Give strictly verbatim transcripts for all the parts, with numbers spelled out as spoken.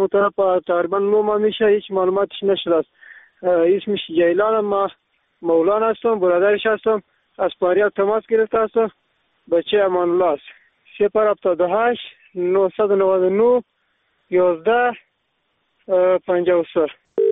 اون طرف تقریبا نو ماه میشه، هیچ معلوماتش نشده است. اسمش جیلان، ما مولانا هستم، برادرش هستم. از پاریاب تماس گرفته هستم. بچه امان الله است. صفر هفتاد و هشت نهصد و نود و نه یازده پنجاه و سه.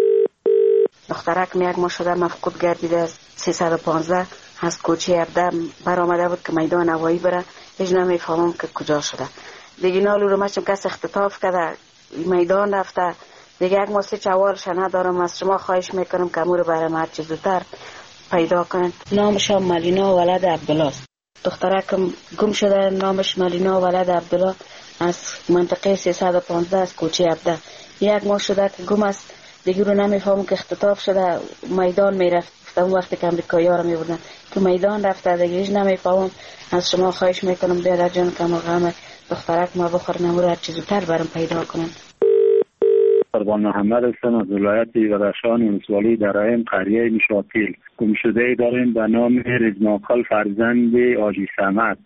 دخترک می یک ماه شده مفقود گردیده است. سیصد و پانزده از کوچه هفده برآمده بود که میدان هوایی بره، هیچ نمیفهمم که کجا شده. دیگه نالو رو مشم کس اختطاف کرده، میدان رفته. دیگه یک ماه چوالش ندارم. از شما خواهش میکنم که امور برای ما هرچی زودتر پیدا کنن. نامش هم ملینا ولد عبدالله است. دخترکم گم شده، نامش ملینا ولد عبدالله از منطقه سیصد و پانزده از کوچه هفده. یک ماه شده که گم است. دیگه رو نمیفهمم که اختطاف شده، میدان میرفت. اون وقتی که امریکایی‌ها رو میبردن که میدان رفته، دیگه هیچ نمیفهمم. از شما خواهش میکنم بیادر جان که مقام دخترک ما بخور نمور هر چیز زودتر برام پیدا کنن. قربان محمد هستم از ولایت بدخشان، ولسوالی درائم، قریه مشاطیل. گمشده داریم به نام رزماقل فرزند حاجی صمد.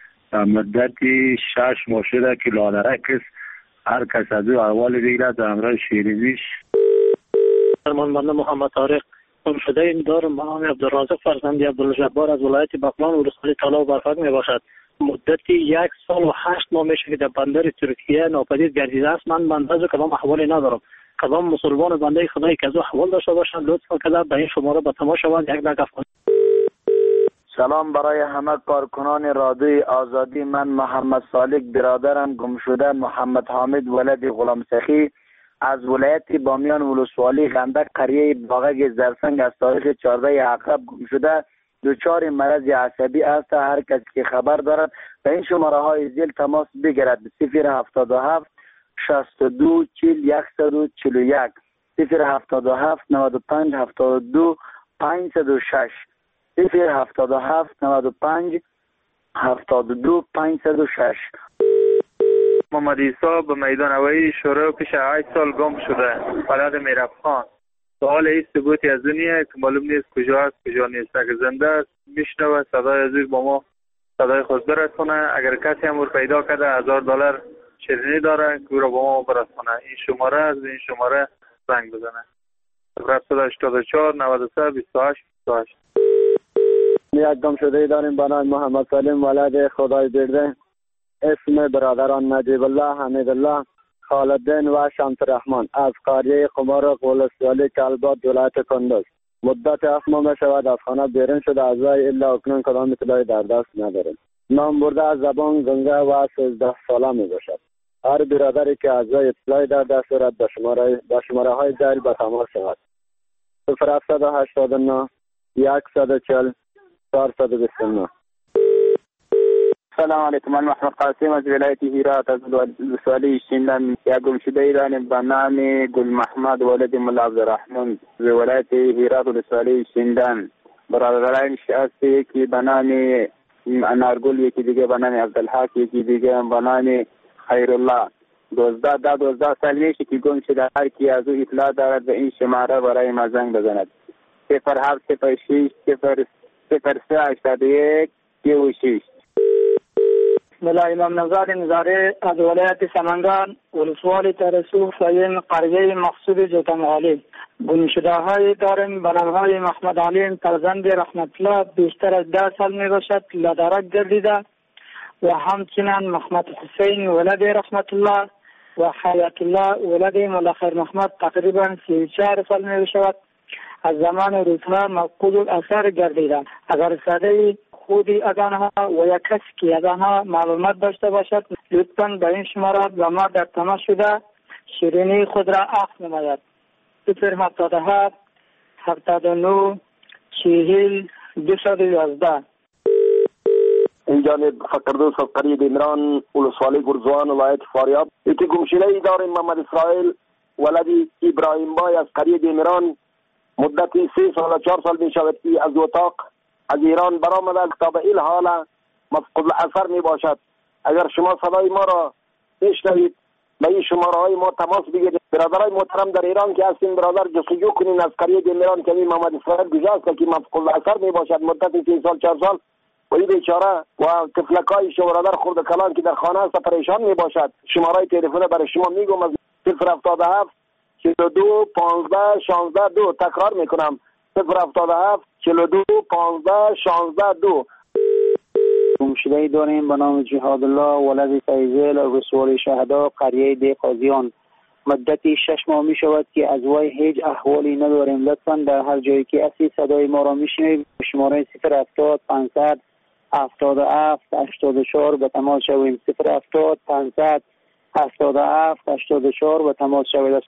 مدتی شش ماه شده که لادرک است. هر کس از او احوال بگیرد در همراه شیرینیش. فرمان بنده محمد طارق. گمشده این دارم به نام عبدالرازق فرزند عبدالجبار از ولایت بغلان ولسوالی طلا و برفک می باشد. مدتی یک سال و هشت ماه میشه که در بندر ترکیه ناپدید گردیده است. من بنده از کدام احوالی ندارم. کدام مسلمان بنده خدایی که از احوال داشته باشند لطفا کده به این شماره به تماس شوند. یک دقیقه کنید. سلام برای همه کارکنان رادیوی آزادی. من محمد صالح برادرم گمشده محمد حامد ولد غلام سخی از ولایت بامیان ولسوالی غندک قریه باغک زرسنگ از تاریخ چهارده عقرب گمشده. دچار مرض عصبی است. هر کسی که خبر دارد به این شماره های زیل تماس بگیرد. صفر هفتاد و هفت شصت و دو چهل صد و چهل و یک صفر هفتاد و هفت نود و پنج هفتاد و دو پانصد و شش صفر هفتاد و هفت نود و پنج هفتاد و دو پانصد و شش. محمد عیسی به میدان هوایی شروع پیش هشت سال گم شده. بلد میرفخان. سوال هیچ ثبوتی از دنیا که معلوم نیست کجا است کجا نیست. اگر زنده است میشنوه صدای از با ما صدای خود برسونه. اگر کسی هم پیدا کرده هزار دلار شیرینی داره که او را با ما برسونه. این شماره از این شماره زنگ بزنه. صفر هشتاد و چهار نود و سه بیست و هشت بیست و هشت. یک گم شده داریم به نام محمد سلیم ولد خدای برده. اسم برادران نجیب الله، حمید الله، خالدین و شمس رحمان از قریه قمار ولسوالی کلبات ولایت کندز. مدت هفت ماه میشود از خانه بیرون شده. از وی الا اکنون کدام اطلاعی در دست نداریم. نام برده از زبان گنگه و سیزده ساله می باشد. هر برادری که از وی اطلاعی در دست دارد به شماره به شماره های زیل به تماس شود. صفر هفتصد و هشتاد و نه صد و چهل چهارصد و بیست و نه. سلام علیکم. من محمد قاسم از ولایت هرات از ولسوالی شینلند. یک گمشده داریم به نام گل محمد ولد ملا عبدالرحمن از ولایت هرات ولسوالی شینلند. برادرانش هستی که به نام انارگل، یکی دیگه به نام عبدالحق، یکی دیگه به نام خیرالله. دوزده ده دوزده سال میشه که گم شده. هر کی از او اطلاع دارد به این شماره برای ما زنگ بزند. صفر هفت صفر شش صفر صفر سه هشتاد و یک سی و شش. ملا امام نزار نزاره از ولایت سمنگان ولسوالی ترسو فیم قریه مقصود جوتنغالی. گمشده های داریم به نام های محمد علی فرزند رحمت الله. بیشتر از ده سال می باشد لادرک گردیده. و همچنین محمد حسین ولد رحمت الله و حیات الله ولد ملا خیر محمد تقریبا سی و چهار سال می باشد. از زمان روزها مفقود الاثر گردیده. اگر صدای خودی از آنها و یک کسی که از آنها معلومات داشته باشد لطفاً به این شماره با ما در تماس شده شیرینی خود را اخذ نماید. صفر هفتاد و هفت هفتاد و نه چهل دویست و یازده. این جانب فقردوس از قریه دیمران ولسوالی گرزوان ولایت فاریاب. یکی گمشده ای داریم محمد اسرائیل ولد ابراهیم بای از قریه دیمران. مدتی سه سال و چهار سال می شود که از اتاق از ایران برآمده تا به این حال مفقود الاثر می باشد. اگر شما صدای ما را بشنوید به این شماره های ما تماس بگیرید. برادرای محترم در ایران که هستین برادر جستجو کنین از قریه دیمران که این محمد اسرائیل کجا است که مفقود الاثر می باشد. مدت سه سال چهار سال و این بیچاره و طفلکای شو برادر خرد کلان که در خانه است پریشان می باشد. شماره تلفن برای شما میگم از صفر هفتاد و هفت چهل و دو پانزده شانزده دو. تکرار میکنم صفر هفتاد و هفت چهل و دو پانزده شانزده دو. گمشده‌ای داریم به نام جهاد الله ولد فیضل رسول شهدا قریه دی قاضیان. مدتی شش ماه می شود که از وی هیچ احوالی نداریم. لطفاً در هر جایی که هستی صدای ما را میشنوید شماره صفر هفتاد پانصد هفتاد و هفت هشتاد و چهار به تماس شویم. صفر هفتاد پانصد هفتاد و هفت هشتاد و چهار به تماس شوید.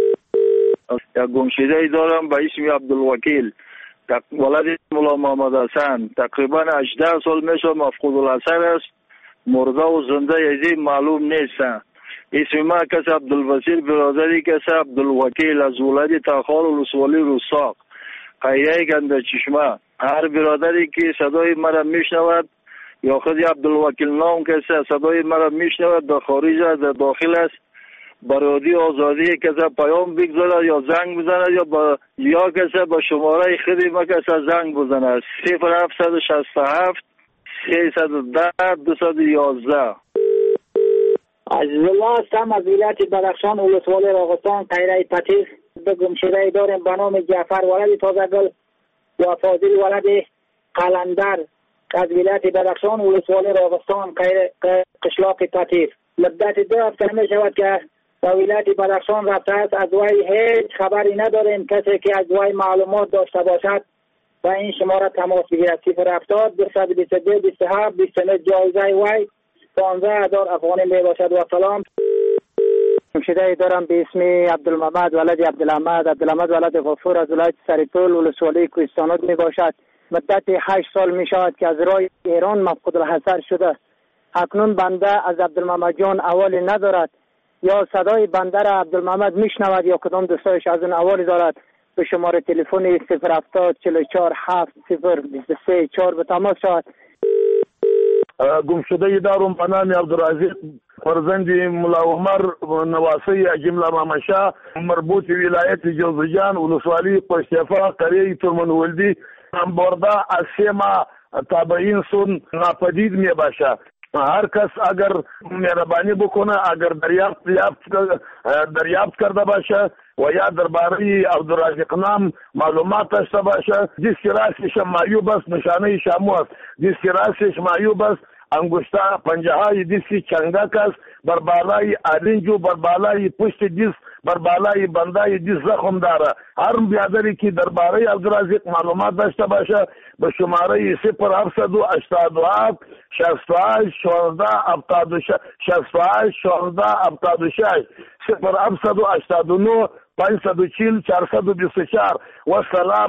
گمشده‌ای دارم به اسم عبدالوکیل ولد مولا محمد حسن. تقریبا هجده سال میشه مفقود الاثر است. مرده و زنده یزی معلوم نیست. اسم ما کس عبدالبصیر برادری کس عبدالوکیل از ولد تاخار ولسوالی رستاق قریه گنده چشمه. هر برادری که صدای مرا میشنود یا خود عبدالوکیل نام کسی صدای مرا میشنود در خارج در داخل است برادی آزادی کسی پیام بگذارد یا زنگ بزند یا با یا کسی با شماره خودی ما کسی زنگ بزند. صفر هفتصد و شصت و هفت سیصد و ده دویست و یازده. عزیز الله هستم از ولایت بدخشان ولسوالی راغستان قریه پتیر. به گمشده‌ای داریم به نام جعفر ولد تازه‌گل و فاضل ولد قلندر از ولایت بدخشان ولسوالی راغستان قشلاق پتیر. مدت دو هفته می شود که به ولایت بدخشان رفته است. از وی هیچ خبری نداریم. کسی که از وی معلومات داشته باشد و این شماره تماس بگیرد. صفر هفتاد دویست و بیست و دو بیست و هفت بیست و نه. جایزه وی پانزده هزار افغانی می باشد. و سلام. گمشده‌ای دارم به اسم عبدالمحمد ولد عبدالحمد عبدالحمد ولد غفور از ولایت سرپل ولسوالی کوهستانات می باشد. مدت هشت سال می شود که از راه ایران مفقود الحضر شده. اکنون بنده از عبدالمحمد جان احوالی ندارد. یا صدای بنده را عبدالمحمد میشنود یا کدام دوستایش از اون احوالی دارد. به شماره تلفن صفر هفتاد چهل و چهار هفت صفر بیست و سه چهار به تماس شود. گمشده‌ای دارم به نام عبدالرزاق فرزند ملا عمر نواسی جمله مامشا مربوط ولایت جوزجان ولسوالی پشتیفا قریه ترمنولدی هم برده از سه ماه تابعین سون ناپدید می باشه. هر کس اگر مهربانی بکنه اگر دریافت دریافت کرده باشه و یا درباره عبدالرزاق نام معلومات داشته باشه جس که راستش معیوب است نشانه شامو است. جس که راستش معیوب است انگشتا پنجه های دیسی چنگک است بر بالای آرنجو بر بالای پشت دیس بر بالای بندای دیس زخم داره. هر بیادری که درباره عبدالرزاق معلومات داشته باشه به شماره صفر هفتصد و هشتاد و هفت شصت و هشت شانزده هفتاد و شش شصت و هشت شانزده هفتاد و شش صفر هفتصد و هشتاد و نه پانصد و چهل چهارصد و بیست و چهار. و سلام.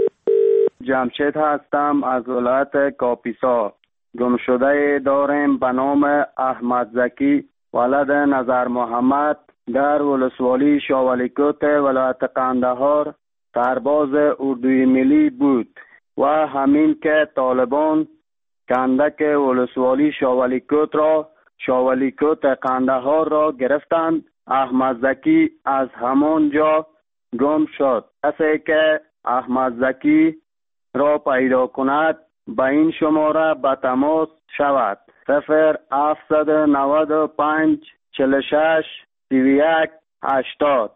جمشید هستم از ولایت کاپیسا. گمشده داریم به نام احمد زکی ولد نظر محمد در ولسوالی شاولیکوت ولایت قندهار سرباز اردوی ملی بود و همین که طالبان کندک ولسوالی شاولیکوت را شاولیکوت قندهار را گرفتند. احمد زکی از همان جا گم شد. کسی که احمد زکی را پیدا کند به این شماره به تماس شود. صفر هفتصد و نود و پنج چهل و شش سی و یک هشتاد.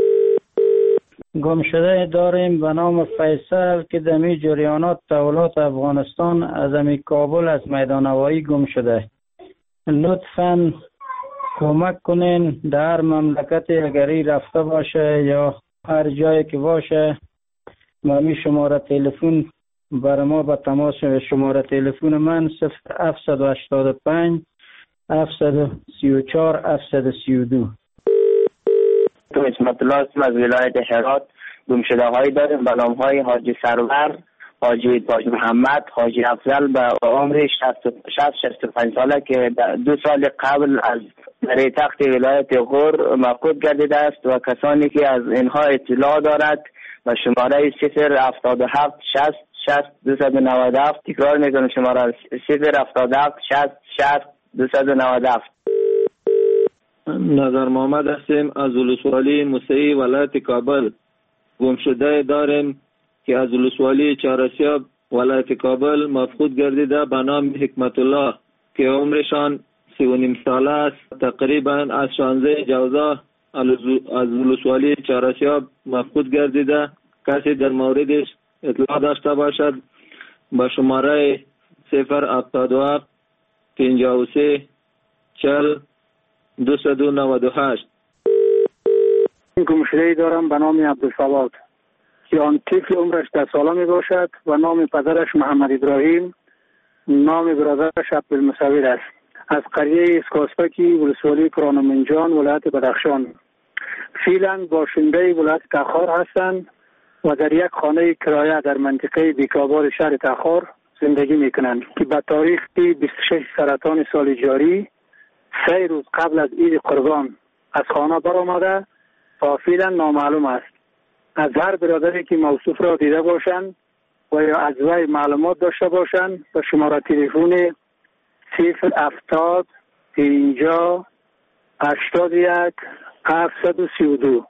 گمشده داریم به نام فیصل که دمی جریانات تولات افغانستان از امی کابل از میدان هوایی گم شده. لطفاً کمک کنین در مملکت اگری رفته باشه یا هر جایی که باشه با می شماره تلفن برای ما به تماس. شماره تلفن من صفر هفتصد و هشتاد و پنج هفتصد و سی و چهار هفتصد و سی و دو. تو اسمت الله هستم از ولایت هرات. گمشده هایی داریم به نام های حاجی سرور، حاجی تاج محمد، حاجی افضل به عمر شصت شصت و پنج ساله که دو سال قبل از در تخت ولایت غور مفقود گردیده است و کسانی که از اینها اطلاع دارد و شماره صفر هفتاد و هفت شصت شصت دویست و نود و هفت. تکرار میکنم شماره صفر هفتاد و هفت شصت شصت دویست و نود و هفت. نظر محمد هستیم از ولسوالی موسعی ولایت کابل. گمشده داریم که از ولسوالی چهارسیاب ولایت کابل مفقود گردیده به نام حکمت الله که عمرشان سی و نیم ساله است. تقریبا از شانزده جوزا از ولسوالی چهارسیاب مفقود گردیده. کسی در موردش اطلاع داشته باشد با شماره صفر هفتاد و هفت پنجاه و سه چهل دویست و نود و هشت. گمشده‌ای دارم به نام عبدالصمد که آن طفل عمرش ده ساله می باشد و نام پدرش محمد ابراهیم، نام برادرش عبدالمصور است. از قریه اسکاسپکی ولسوالی کرانمنجان ولایت بدخشان. فعلا باشنده ولایت تخار هستند و در یک خانه کرایه در منطقه بیکاباد شهر تخار زندگی میکنند که به تاریخ بیست و شش سرطان سال جاری سه روز قبل از عید قربان از خانه برآمده و فعلا نامعلوم است. از هر برادری که موصوف را دیده باشند و یا از وی معلومات داشته باشند به شماره تلفن صفر هفتاد پنجاه هشتاد و یک هفتصد و سی و دو.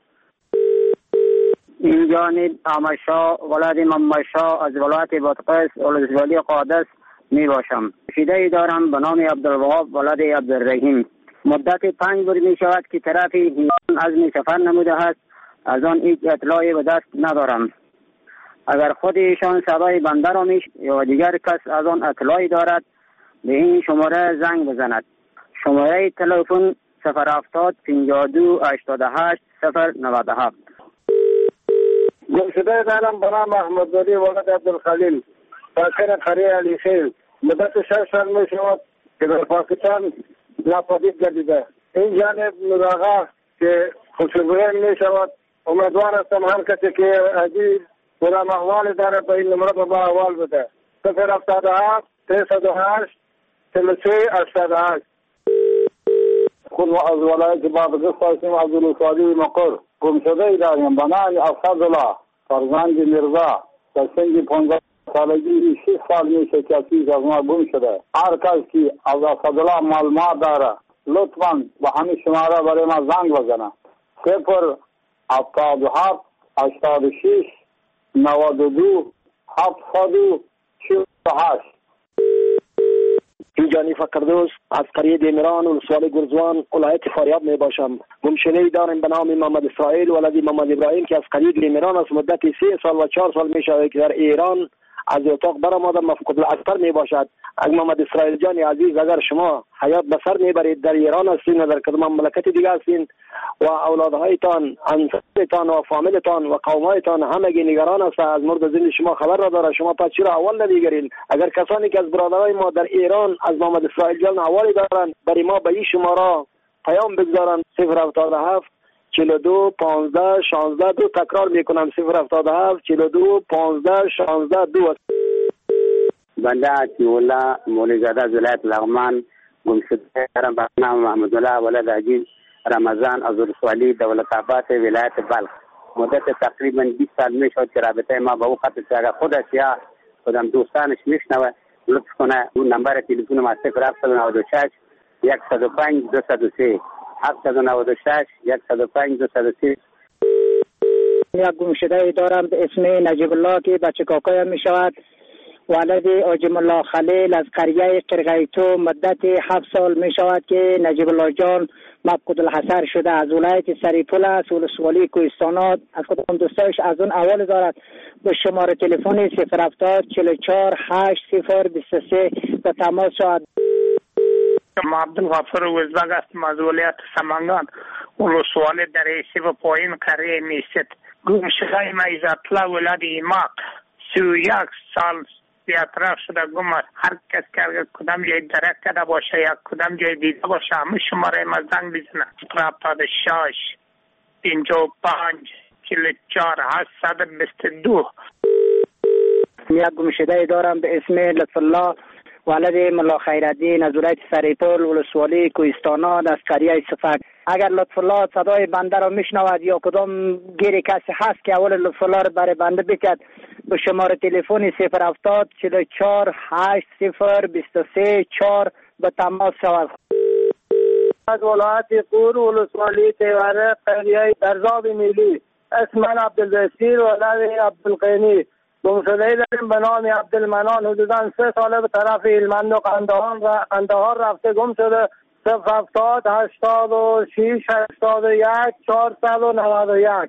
این جانب آمشا ولد ممشا از ولایت بادغیس ولسوالی قادس می باشم. شیده دارم به نام عبدالوهاب ولد عبدالرحیم. مدت پنج روز می شود که طرف ایران عزم سفر نموده است. از آن هیچ اطلاعی به دست ندارم. اگر خود ایشان صدای بنده را میش یا دیگر کس از آن اطلاعی دارد به این شماره زنگ بزند. شماره تلفن صفر هفتاد پنجاه و دو هشتاد و هشت صفر نود و هفت. گمشده دارم به نام احمدزاده ولد عبدالخلیل ساکن قریه علیخیل. مدت شش سال می شود که در پاکستان ناپدید گردیده. این جانب نوراغا که خوشبوی می شود. امیدوار هستم هر کسی که عزیز کدام احوال داره به این نمره به ما احوال بده. صفر هفتاد و هفت سیصد و هشت چهل و سه هشتاد و هشت. خود از ولایت بادغیس هستیم از ولسوالی مقر. گمشده داریم به نام اسدالله فرزند میرزا در سن پانزده سالگی شش سال میشه که چیز از ما گم شده. هر کس که از اسدالله معلومات داره لطفاً به همین شماره برای ما زنگ بزنه. صفر هفتاد و هفت هشتاد و شش نود و دو هفتصد و چهل و هشت. اینجانی فقردوس از قریه دیمران ولسوالی گرزوان ولایت فاریاب می باشم. گمشده‌ای دارم به نام محمد اسرائیل ولد محمد ابراهیم که از قریه دیمران از مدت سه سال و چهار سال می شود که در ایران از اتاق برآمده مفقود الاثر می باشد. از محمد اسرائیل جان عزیز اگر شما حیات به سر میبرید در ایران هستین و در کدام مملکت دیگه هستین و اولادهایتان انصارتان و فامیلتان و قومایتان همگی نگران است از مرد زنده شما خبر را داره، شما پس چرا اول نمیگیرین؟ اگر کسانی که از برادرای ما در ایران از محمد اسرائیل جان اوالی دارن برای ما به این شماره پیام بگذارن. صفر هفتاد و هفت چهل و دو پانزده شانزده دو. تکرار میکنم صفر هفتاد و هفت چهل و دو پانزده شانزده دو. بنده عطی‌الله مولیزاده از ولایت لغمان گمشده دارم به نام محمدالله ولد عجیز رمضان از ولسوالی دولت آباد ولایت بلخ. مدت تقریبا بیست سال می شد که رابطه ما با او قطع شد. اگر خودش یا خودم دوستانش میشنوه لطف کنه اون نمبر تلفن ما صفر هفتصد و نود و شش صد و پنج دویست و سه هفتصد و نود و شش صد و پنج دویست و سه. یک گمشده دارم به اسم نجیب الله که بچه کاکایم می شود. ولد آجم الله خلیل از قریه قرقیتو. مدت هفت سال می شود که نجیب الله جان مفقود الحصر شده. از ولایت سریپول است ولسوالی کوهستانات. از کدام دوستایش از اون اول دارد به شماره تلفن صفر هفتاد چهل و چهار هشت صفر بیست و سه به تماس شود. ما عبدالغفور وزبگ هستم از ولایت سمنگان ولسوالی در ایسی و پایین قریه میست. گمشده ما ایزاتلا ولد ایماق سی و یک سال بیاطراف شده گم است. هر کس که کدام جای درک کرده باشه یا کدام جای دیده باشه همه شماره ما زنگ بزنه. صفر هفتاد و شش پنجاه و پنج چهل و چهار هشتصد و بیست و دو. یک گمشده دارم به اسم لطف الله ولد ملا خیرالدین از ولایت سریپول ولسوالی کوهستانات از قریه صفک. اگر لطف الله صدای بنده را میشنود یا کدام گیری کسی هست که اول لطف الله را برای بنده بکد به شماره تلفن صفر هفتاد چهل و چهار هشت صفر بیست و سه چهار به تماس شود. از ولایت قور ولسوالی تیوره قریه درزاب میلی اسم من عبدالبصیر ولد عبدالقینی. گمشده داریم به نام عبدالمنان حدودا سه ساله به طرف هلمند و قندهار قندهار رفته گم شده. صفر هفتاد هشتاد و شیش هشتاد و یک چهارصد و نود و یک.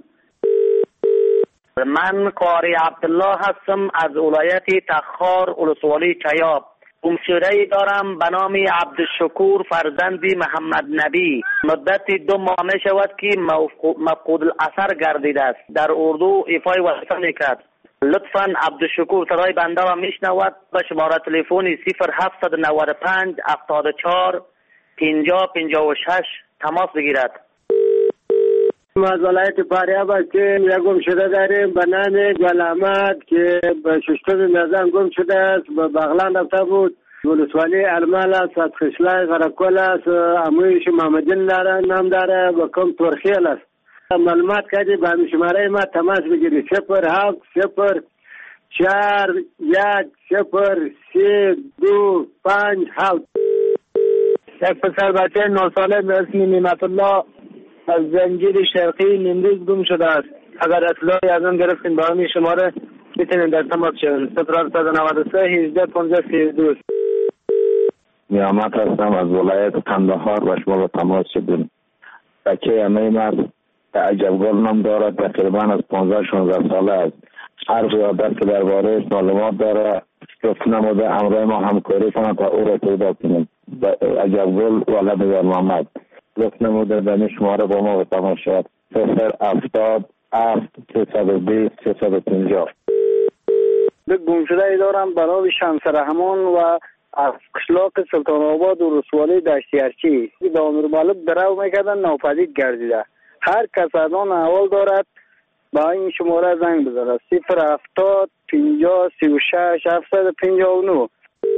من قاری عبدالله هستم از ولایت تخار ولسوالی چیاب. گمشده‌ای دارم به نام عبدالشکور فرزندی محمد نبی. مدت دو ماه می شود که مفقود الاثر گردیده است. در اردو ایفای وظیفه میکرد. لطفاً عبدالشکور صدای بنده را میشنود. به شماره تلفن صفر هفتصد و نود و پنج هفتاد و چهار پنجاه پنجاه و شش تماس بگیرد. از ولایت فاریاب هستیم. یک گمشده داریم به نام گل احمد که به ششم نظام گم شده است. به بغلان رفته بود. ولسوالی المال است. از خشلای غرقل است. امویش محمدین داره نام داره. به کم ترخیل است. معلومات کردی به شماره ما تماس بگیری. صفر هفت صفر چهار یک صفر سه دو پنج هفت. یک پسر بچه نه ساله به اسم نعمت الله از زنجیر شرقی نیمروز گم شده است. اگر اطلاعی از آن گرفتین با همین شماره میتونین در تماس شوین. صفر هفتصد و نود و سه هجده پانزده سی و دو. نیامت هستم از ولایت قندهار و شما با تماس شدیم. بچه همه مرد عجبگل نام دارد. تقریبا از پانزده شانزده ساله است. هر قیادت که درباره معلومات داره گفت نموده امرای ما همکاری کنند تا او را پیدا کنیم. عجبگل ولد یار محمد گفت نموده در شماره با ما به تماس شد. صفر هفتاد هفت سیصد و بیست سیصد و پنجاه. به گمشده دارم برای شمس رحمان و از قشلاق سلطان آباد و رسوالی دشتیارچی به امیر مالک درو میکردن ناپدید گردیده. هر کس از آن احوال دارد با این شماره زنگ بزنه. صفر هفتاد پنجاه سی و شش هفتصد و پنجاه و نه.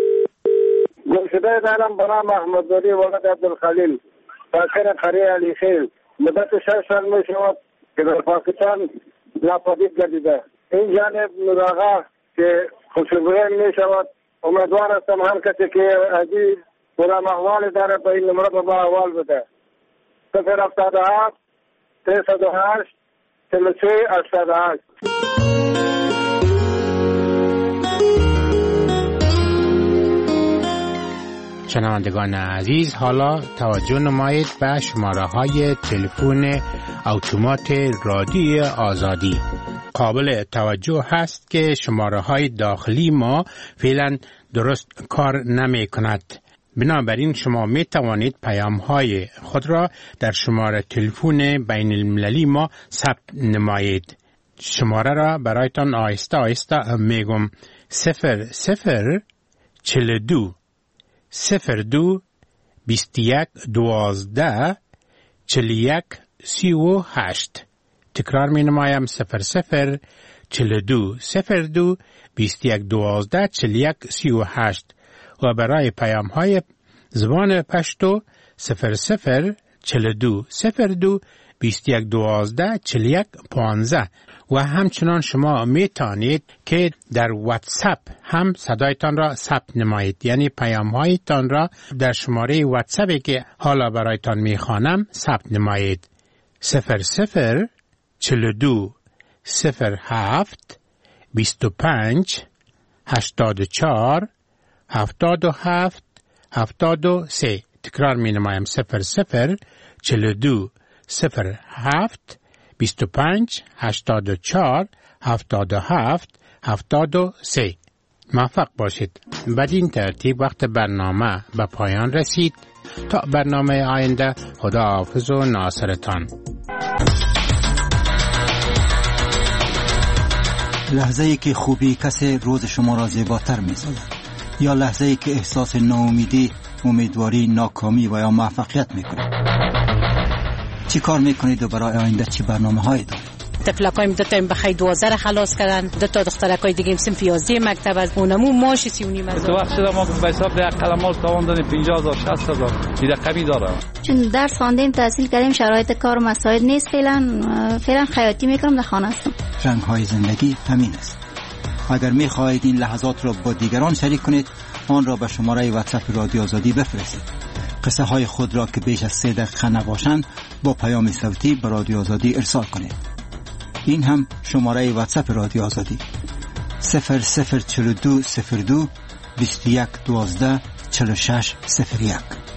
گمشده دارم برای محمدزاده ولد عبدالخلیل ساکن قریه علی خیل. مدت شش سال می شود که در پاکستان ناپدید گردیده. این جانب نوراغا که خوشبویان می شود. امیدوار هستم هر کسی که عزیز برام احوال داره به این نمره با احوال بده. صفر هفتاد و هفت سیصد و هشت چهل و سه هشتاد و هشت. شنوندگان عزیز، حالا توجه نمایید به شماره های تلفن اتومات رادیو آزادی. قابل توجه هست که شماره های داخلی ما فعلا درست کار نمی کند. بنابراین شما می توانید پیام های خود را در شماره تلفن بین المللی ما ثبت نمایید. شماره را برایتان آهسته آهسته میگم. صفر صفر چل دو صفر دو بیست یک دوازده چل یک سی و هشت. تکرار می نمایم. صفر صفر چل دو صفر دو بیست یک دوازده چل یک سی و هشت. و برای پیام های زبان پشتو صفر صفر چل دو صفر دو بیست یک دوازده چل یک پانزده. و همچنان شما می توانید که در واتساپ هم صدایتان را ثبت نمایید، یعنی پیام هایتان را در شماره واتساپی که حالا برایتان می خوانم ثبت نمایید. صفر صفر چل دو صفر هفت بیست و پنج هشتاد و چهار هفتاد و هفت هفتاد و سه. تکرار می نمایم. صفر صفر چل دو صفر هفت بیست و پنج هشتاد و چهار هفتاد و هفت هفتاد و سه. موفق باشید. بدین ترتیب وقت برنامه به پایان رسید. تا برنامه آینده، خدا حافظ و ناصرتان. لحظه ای که خوبی کسی روز شما را زیباتر می سازد، یا لحظه ای که احساس ناامیدی، امیدواری، ناکامی و یا موفقیت می کنید. چی کار می کنید و برای آینده چی برنامه هایی دارید؟ تفلکایم دو تا بخای دوازده خلاص کردن، دو تا دخترکای دیگه هم سنف یازده مکتب از اونمو ماش سی و نیم هزار. تو وقت شده ما به حساب ده قلمال تاوان دادیم پنجاه هزار شصت هزار این رقمی داره. چون درس خواندیم تحصیل کردیم شرایط کار مساعد نیست، فعلا فعلا خیاطی میکنم، در خانه هستم. رنگ های زندگی همین است. اگر می خواهید این لحظات را با دیگران شریک کنید، آن را به شماره واتساپ رادیو آزادی بفرستید. قصه های خود را که بیش از سه دقیقه نباشند با پیام صوتی به رادیو آزادی ارسال کنید. این هم شماره واتساپ رادیو آزادی صفر صفر چل دو صفر دو بیست یک دوازده چل شش صفر یک.